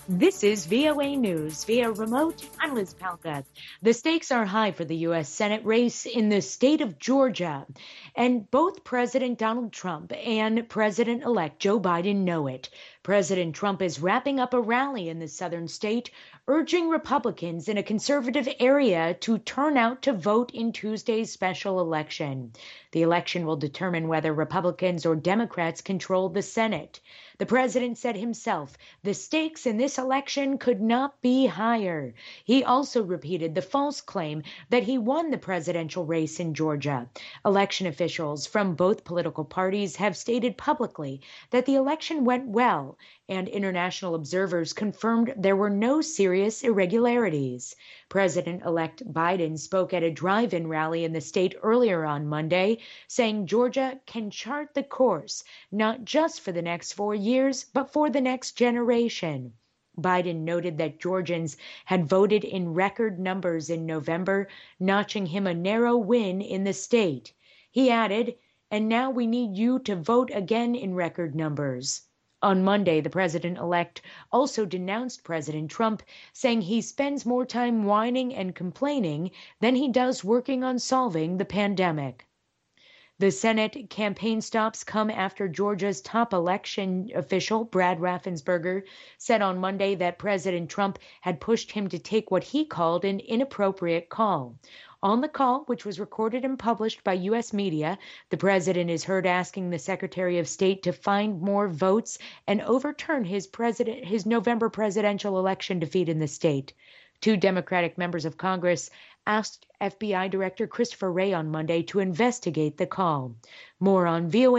This is VOA News. Via remote, I'm Liz Palka. The stakes are high for the U.S. Senate race in the state of Georgia. And both President Donald Trump and President-elect Joe Biden know it. President Trump is wrapping up a rally in the southern state, urging Republicans in a conservative area to turn out to vote in Tuesday's special election. The election will determine whether Republicans or Democrats control the Senate. The president said himself, the stakes in this election could not be higher. He also repeated the false claim that he won the presidential race in Georgia. Election officials from both political parties have stated publicly that the election went well, and international observers confirmed there were no serious irregularities. President-elect Biden spoke at a drive-in rally in the state earlier on Monday, saying Georgia can chart the course, not just for the next 4 years, but for the next generation. Biden noted that Georgians had voted in record numbers in November, notching him a narrow win in the state. He added, and now we need you to vote again in record numbers. On Monday, the president-elect also denounced President Trump, saying he spends more time whining and complaining than he does working on solving the pandemic. The Senate campaign stops come after Georgia's top election official, Brad Raffensperger, said on Monday that President Trump had pushed him to take what he called an inappropriate call. On the call, which was recorded and published by U.S. media, the president is heard asking the Secretary of State to find more votes and overturn his November presidential election defeat in the state. Two Democratic members of Congress asked FBI Director Christopher Wray on Monday to investigate the call. More on VOA